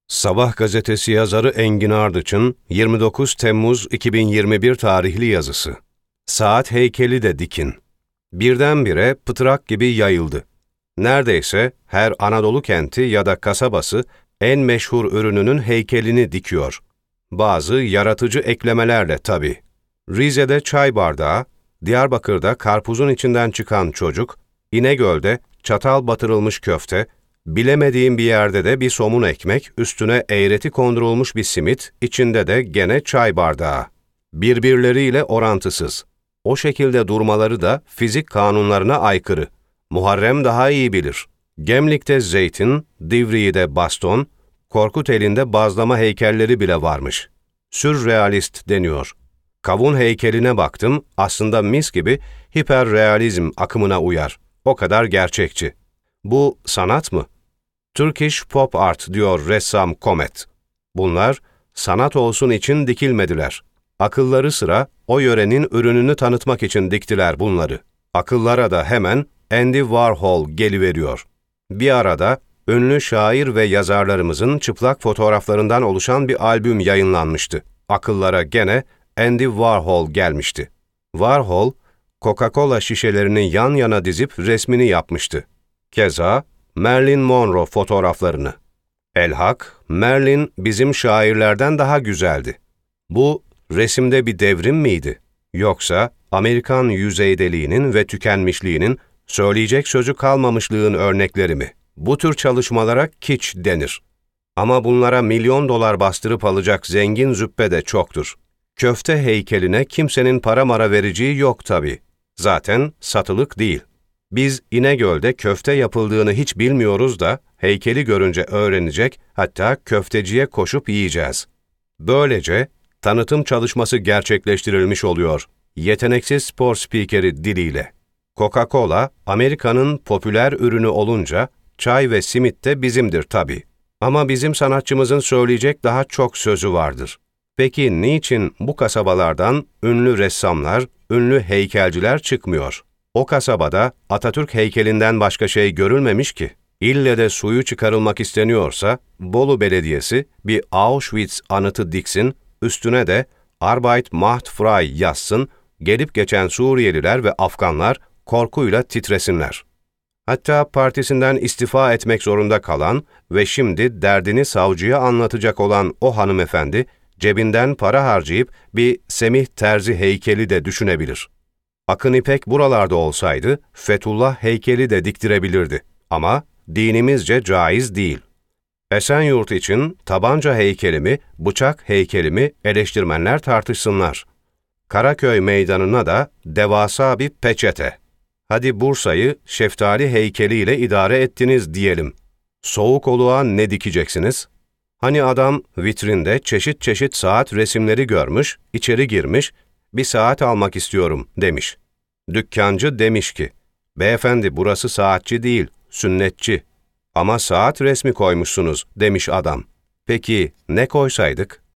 Sabah gazetesi yazarı Engin Ardıç'ın 29 Temmuz 2021 tarihli yazısı. Saat heykeli de dikin. Birdenbire pıtrak gibi yayıldı. Neredeyse her Anadolu kenti ya da kasabası en meşhur ürününün heykelini dikiyor. Bazı yaratıcı eklemelerle tabii. Rize'de çay bardağı, Diyarbakır'da karpuzun içinden çıkan çocuk, İnegöl'de çatal batırılmış köfte, bilemediğim bir yerde de bir somun ekmek, üstüne eğreti kondurulmuş bir simit, içinde de gene çay bardağı. Birbirleriyle orantısız. O şekilde durmaları da fizik kanunlarına aykırı. Muharrem daha iyi bilir. Gemlik'te zeytin, Divriği'de baston, Korkuteli'nde bazlama heykelleri bile varmış. Sürrealist deniyor. Kavun heykeline baktım, aslında mis gibi hiperrealizm akımına uyar. O kadar gerçekçi. Bu sanat mı? Turkish Pop Art diyor ressam Komet. Bunlar sanat olsun için dikilmediler. Akılları sıra o yörenin ürününü tanıtmak için diktiler bunları. Akıllara da hemen Andy Warhol geliveriyor. Bir arada ünlü şair ve yazarlarımızın çıplak fotoğraflarından oluşan bir albüm yayınlanmıştı. Akıllara gene Andy Warhol gelmişti. Warhol, Coca-Cola şişelerini yan yana dizip resmini yapmıştı. Keza Marilyn Monroe fotoğraflarını. Elhak, Marilyn bizim şairlerden daha güzeldi. Bu resimde bir devrim miydi? Yoksa Amerikan yüzeydeliğinin ve tükenmişliğinin, söyleyecek sözü kalmamışlığın örnekleri mi? Bu tür çalışmalara kiç denir. Ama bunlara milyon dolar bastırıp alacak zengin züppe de çoktur. Köfte heykeline kimsenin para mara vereceği yok tabii. Zaten satılık değil. Biz İnegöl'de köfte yapıldığını hiç bilmiyoruz da heykeli görünce öğrenecek, hatta köfteciye koşup yiyeceğiz. Böylece tanıtım çalışması gerçekleştirilmiş oluyor, yeteneksiz spor spikeri diliyle. Coca-Cola, Amerika'nın popüler ürünü olunca çay ve simit de bizimdir tabii. Ama bizim sanatçımızın söyleyecek daha çok sözü vardır. Peki niçin bu kasabalardan ünlü ressamlar, ünlü heykelciler çıkmıyor? O kasabada Atatürk heykelinden başka şey görülmemiş ki. İlle de suyu çıkarılmak isteniyorsa, Bolu Belediyesi bir Auschwitz anıtı diksin, üstüne de Arbeit macht frei yazsın, gelip geçen Suriyeliler ve Afganlar korkuyla titresinler. Hatta partisinden istifa etmek zorunda kalan ve şimdi derdini savcıya anlatacak olan o hanımefendi, cebinden para harcayıp bir Semih Terzi heykeli de düşünebilir. Akın İpek buralarda olsaydı, Fethullah heykeli de diktirebilirdi. Ama dinimizce caiz değil. Esenyurt için tabanca heykeli mi, bıçak heykeli mi eleştirmenler tartışsınlar. Karaköy meydanına da devasa bir peçete. Hadi Bursa'yı şeftali heykeliyle idare ettiniz diyelim. Soğuk oluğa ne dikeceksiniz? Hani adam vitrinde çeşit çeşit saat resimleri görmüş, içeri girmiş, bir saat almak istiyorum demiş. Dükkancı demiş ki, beyefendi burası saatçi değil, sünnetçi. Ama saat resmi koymuşsunuz demiş adam. Peki ne koysaydık?